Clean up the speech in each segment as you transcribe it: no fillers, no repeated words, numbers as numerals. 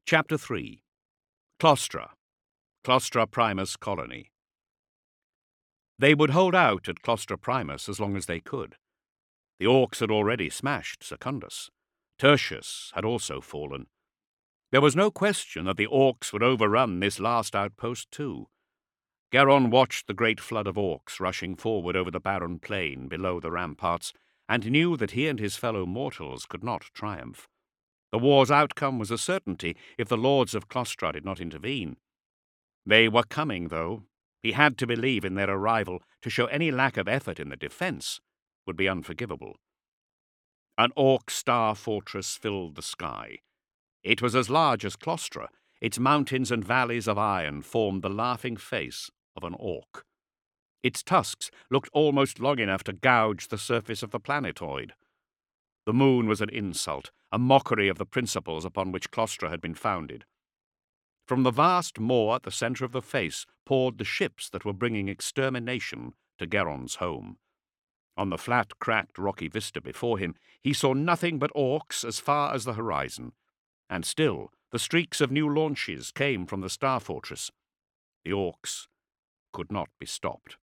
Chapter 3. Clostra Primus Colony. They would hold out at Clostra Primus as long as they could. The Orcs had already smashed Secundus. Tertius had also fallen. There was no question that the Orcs would overrun this last outpost too. Garon watched the great flood of Orcs rushing forward over the barren plain below the ramparts, and knew that he and his fellow mortals could not triumph. The war's outcome was a certainty if the lords of Clostra did not intervene. They were coming, though. He had to believe in their arrival. To show any lack of effort in the defense would be unforgivable. An Orc star fortress filled the sky. It was as large as Clostra. Its mountains and valleys of iron formed the laughing face of an Orc. Its tusks looked almost long enough to gouge the surface of the planetoid. The moon was an insult, a mockery of the principles upon which Clostra had been founded. From the vast moor at the centre of the face poured the ships that were bringing extermination to Garon's home. On the flat, cracked, rocky vista before him, he saw nothing but Orcs as far as the horizon, and still the streaks of new launches came from the Star Fortress. The Orcs could not be stopped.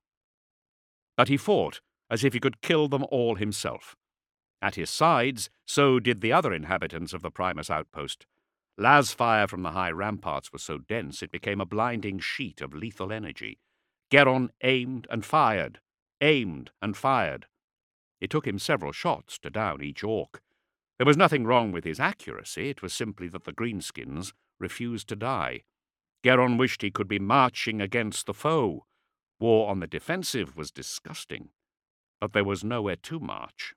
But he fought as if he could kill them all himself. At his sides, so did the other inhabitants of the Primus outpost. Lasfire from the high ramparts was so dense it became a blinding sheet of lethal energy. Garon aimed and fired, aimed and fired. It took him several shots to down each Orc. There was nothing wrong with his accuracy, it was simply that the greenskins refused to die. Garon wished he could be marching against the foe. War on the defensive was disgusting, but there was nowhere to march.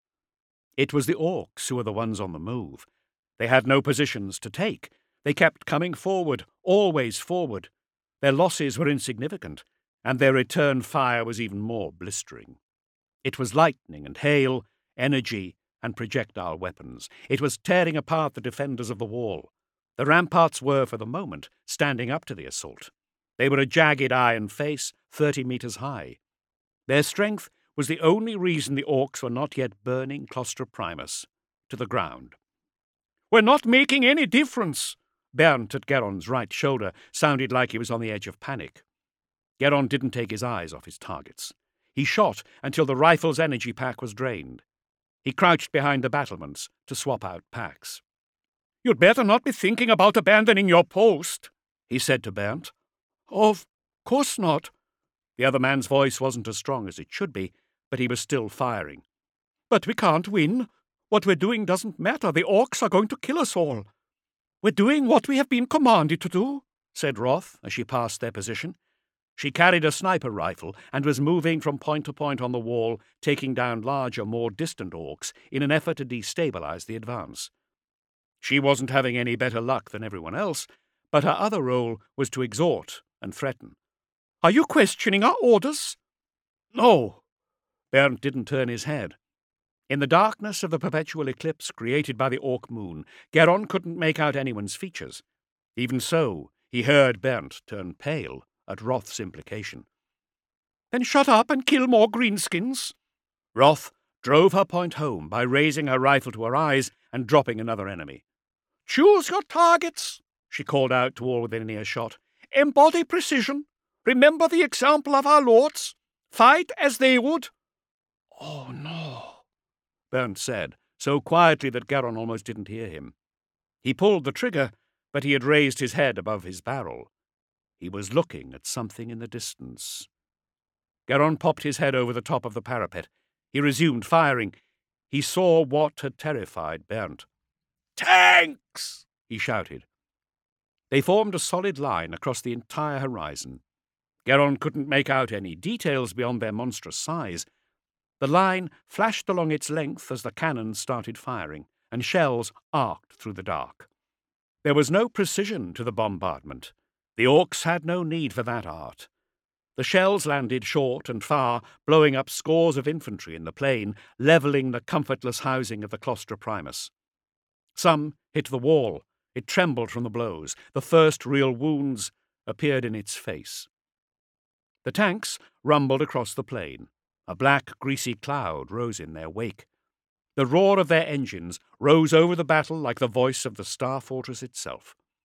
It was the Orcs who were the ones on the move. They had no positions to take. They kept coming forward, always forward. Their losses were insignificant, and their return fire was even more blistering. It was lightning and hail, energy and projectile weapons. It was tearing apart the defenders of the wall. The ramparts were, for the moment, standing up to the assault. They were a jagged iron face, 30 meters high. Their strength was the only reason the Orcs were not yet burning Clostra Primus to the ground. "We're not making any difference." Bernt at Garon's right shoulder sounded like he was on the edge of panic. Garon didn't take his eyes off his targets. He shot until the rifle's energy pack was drained. He crouched behind the battlements to swap out packs. "You'd better not be thinking about abandoning your post," he said to Bernt. "Of course not." The other man's voice wasn't as strong as it should be, but he was still firing. "But we can't win. What we're doing doesn't matter. The Orcs are going to kill us all." "We're doing what we have been commanded to do," said Roth as she passed their position. She carried a sniper rifle and was moving from point to point on the wall, taking down larger, more distant Orcs in an effort to destabilize the advance. She wasn't having any better luck than everyone else, but her other role was to exhort and threaten. "Are you questioning our orders?" "No." Bernt didn't turn his head. In the darkness of the perpetual eclipse created by the Orc moon, Garon couldn't make out anyone's features. Even so, he heard Bernt turn pale at Roth's implication. "Then shut up and kill more greenskins." Roth drove her point home by raising her rifle to her eyes and dropping another enemy. "Choose your targets," she called out to all within earshot. "Embody precision. Remember the example of our lords. Fight as they would." "Oh, no," Bernt said, so quietly that Garon almost didn't hear him. He pulled the trigger, but he had raised his head above his barrel. He was looking at something in the distance. Garon popped his head over the top of the parapet. He resumed firing. He saw what had terrified Bernt. "Tanks!" he shouted. They formed a solid line across the entire horizon. Garon couldn't make out any details beyond their monstrous size. The line flashed along its length as the cannons started firing, and shells arced through the dark. There was no precision to the bombardment. The Orcs had no need for that art. The shells landed short and far, blowing up scores of infantry in the plain, levelling the comfortless housing of the Clostra Primus. Some hit the wall. It trembled from the blows. The first real wounds appeared in its face. The tanks rumbled across the plain. A black, greasy cloud rose in their wake. The roar of their engines rose over the battle like the voice of the Star Fortress itself.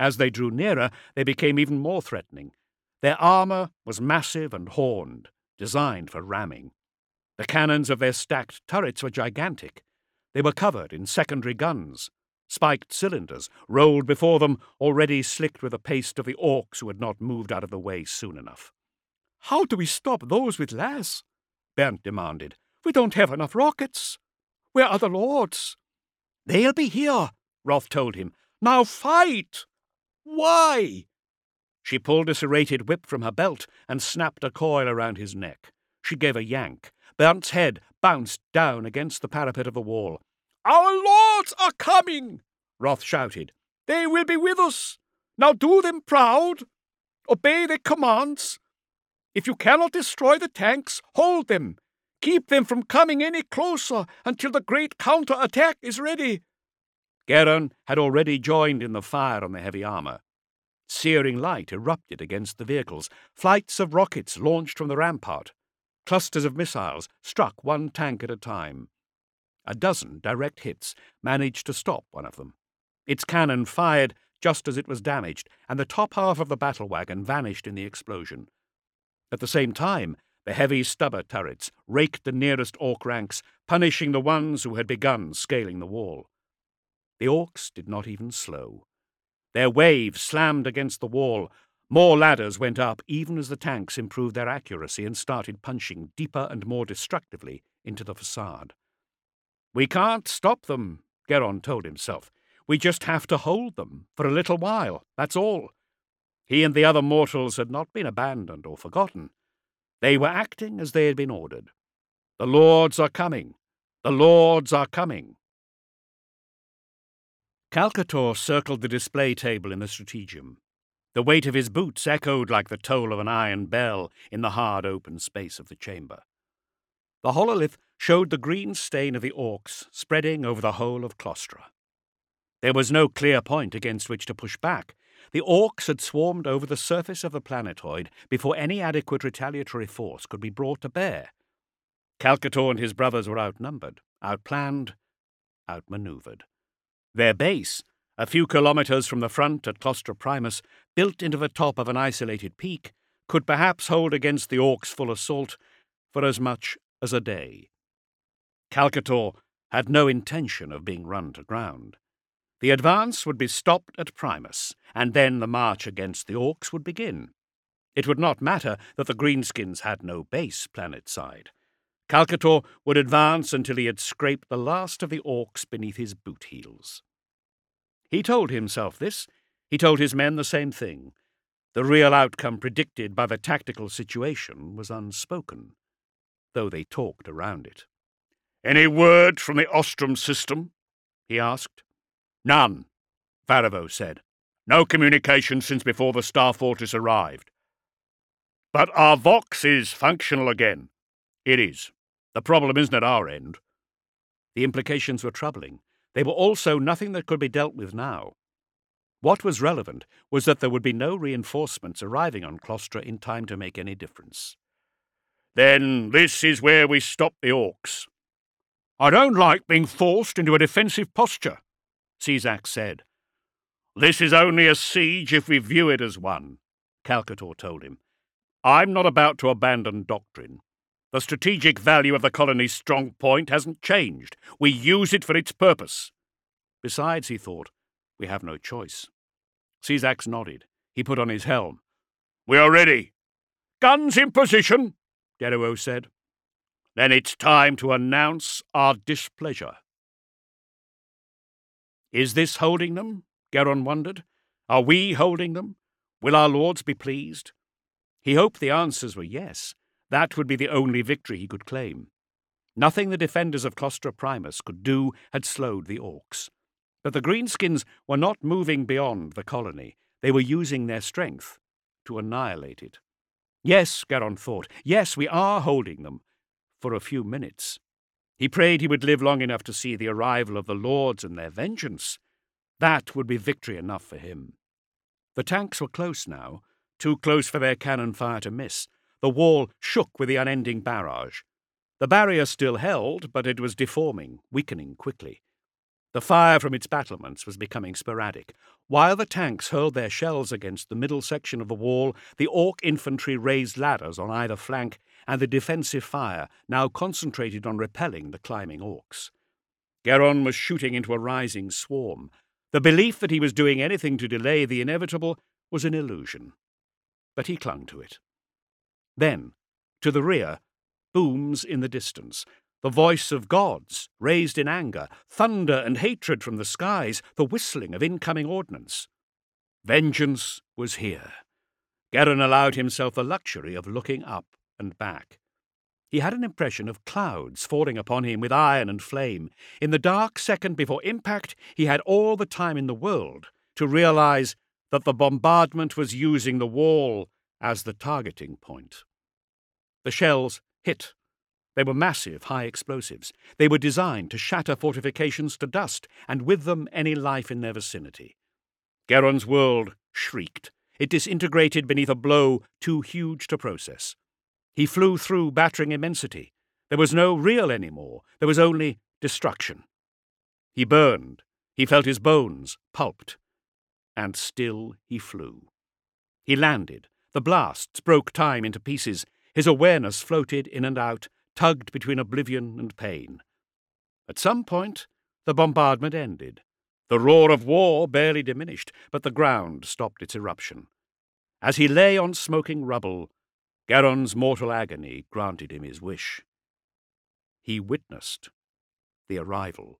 As they drew nearer, they became even more threatening. Their armour was massive and horned, designed for ramming. The cannons of their stacked turrets were gigantic. They were covered in secondary guns. Spiked cylinders rolled before them, already slicked with the paste of the orcs who had not moved out of the way soon enough. "How do we stop those with las?" Bernd demanded. "We don't have enough rockets. Where are the lords?" "They'll be here," Roth told him. "Now fight!" "Why?" She pulled a serrated whip from her belt and snapped a coil around his neck. She gave a yank. Bernd's head bounced down against the parapet of the wall. "Our lords are coming!" Roth shouted. "They will be with us. Now do them proud. Obey their commands. If you cannot destroy the tanks, hold them. Keep them from coming any closer until the great counter-attack is ready." Geron had already joined in the fire on the heavy armour. Searing light erupted against the vehicles. Flights of rockets launched from the rampart. Clusters of missiles struck one tank at a time. A dozen direct hits managed to stop one of them. Its cannon fired just as it was damaged, and the top half of the battle wagon vanished in the explosion. At the same time, the heavy stubber turrets raked the nearest orc ranks, punishing the ones who had begun scaling the wall. The orcs did not even slow. Their waves slammed against the wall. More ladders went up even as the tanks improved their accuracy and started punching deeper and more destructively into the facade. "We can't stop them," Geron told himself. "We just have to hold them for a little while, that's all." He and the other mortals had not been abandoned or forgotten. They were acting as they had been ordered. "The lords are coming! The lords are coming!" Calcator circled the display table in the strategium. The weight of his boots echoed like the toll of an iron bell in the hard open space of the chamber. The hololith showed the green stain of the orcs spreading over the whole of Klostra. There was no clear point against which to push back. The orcs had swarmed over the surface of the planetoid before any adequate retaliatory force could be brought to bear. Calcator and his brothers were outnumbered, outplanned, outmaneuvered. Their base, a few kilometers from the front at Klostra Primus, built into the top of an isolated peak, could perhaps hold against the orcs' full assault for as much as a day. Calcator had no intention of being run to ground. The advance would be stopped at Primus, and then the march against the orcs would begin. It would not matter that the Greenskins had no base planet-side. Calcator would advance until he had scraped the last of the orcs beneath his boot heels. He told himself this. He told his men the same thing. The real outcome predicted by the tactical situation was unspoken, though they talked around it. "Any word from the Ostrom system?" he asked. "None," Farivo said. "No communication since before the Star Fortress arrived." "But our Vox is functional again." "It is. The problem isn't at our end." The implications were troubling. They were also nothing that could be dealt with now. What was relevant was that there would be no reinforcements arriving on Klostra in time to make any difference. "Then this is where we stop the orcs." "I don't like being forced into a defensive posture," Czak said. "This is only a siege if we view it as one," Calcator told him. "I'm not about to abandon doctrine. The strategic value of the colony's strong point hasn't changed. We use it for its purpose. Besides, he thought, we have no choice." Czak nodded. He put on his helm. "We are ready." "Guns in position," Deruo said. "Then it's time to announce our displeasure." Is this holding them? Geron wondered. Are we holding them? Will our lords be pleased? He hoped the answers were yes. That would be the only victory he could claim. Nothing the defenders of Klostra Primus could do had slowed the orcs. But the Greenskins were not moving beyond the colony. They were using their strength to annihilate it. Yes, Geron thought, yes, we are holding them. For a few minutes. He prayed he would live long enough to see the arrival of the lords and their vengeance. That would be victory enough for him. The tanks were close now, too close for their cannon fire to miss. The wall shook with the unending barrage. The barrier still held, but it was deforming, weakening quickly. The fire from its battlements was becoming sporadic. While the tanks hurled their shells against the middle section of the wall, the Orc infantry raised ladders on either flank, and the defensive fire now concentrated on repelling the climbing Orcs. Garon was shooting into a rising swarm. The belief that he was doing anything to delay the inevitable was an illusion, but he clung to it. Then, to the rear, booms in the distance, the voice of gods raised in anger, thunder and hatred from the skies, the whistling of incoming ordnance. Vengeance was here. Garon allowed himself the luxury of looking up and back. He had an impression of clouds falling upon him with iron and flame. In the dark second before impact, he had all the time in the world to realize that the bombardment was using the wall as the targeting point. The shells hit. They were massive, high explosives. They were designed to shatter fortifications to dust, and with them any life in their vicinity. Garon's world shrieked. It disintegrated beneath a blow too huge to process. He flew through battering immensity. There was no real anymore. There was only destruction. He burned. He felt his bones pulped. And still he flew. He landed. The blasts broke time into pieces. His awareness floated in and out, tugged between oblivion and pain. At some point, the bombardment ended. The roar of war barely diminished, but the ground stopped its eruption. As he lay on smoking rubble, Garon's mortal agony granted him his wish. He witnessed the arrival.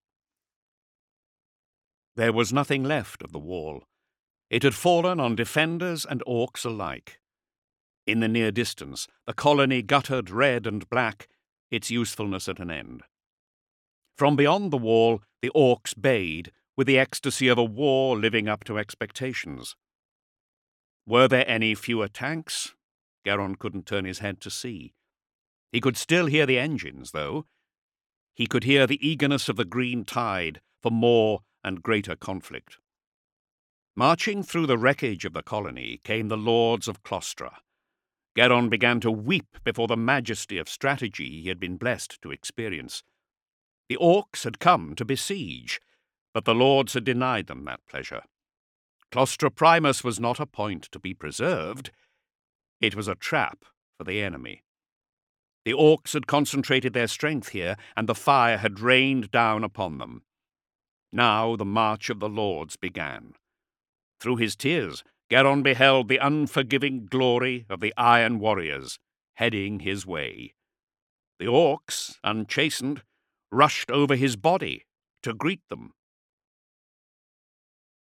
There was nothing left of the wall. It had fallen on defenders and Orcs alike. In the near distance, the colony guttered red and black, its usefulness at an end. From beyond the wall, the Orcs bayed, with the ecstasy of a war living up to expectations. Were there any fewer tanks? Garon couldn't turn his head to see. He could still hear the engines, though. He could hear the eagerness of the green tide for more and greater conflict. Marching through the wreckage of the colony came the lords of Clostra. Garon began to weep before the majesty of strategy he had been blessed to experience. The Orcs had come to besiege, but the lords had denied them that pleasure. Clostra Primus was not a point to be preserved. It was a trap for the enemy. The Orcs had concentrated their strength here, and the fire had rained down upon them. Now the march of the lords began. Through his tears, Garon beheld the unforgiving glory of the Iron Warriors heading his way. The Orcs, unchastened, rushed over his body to greet them.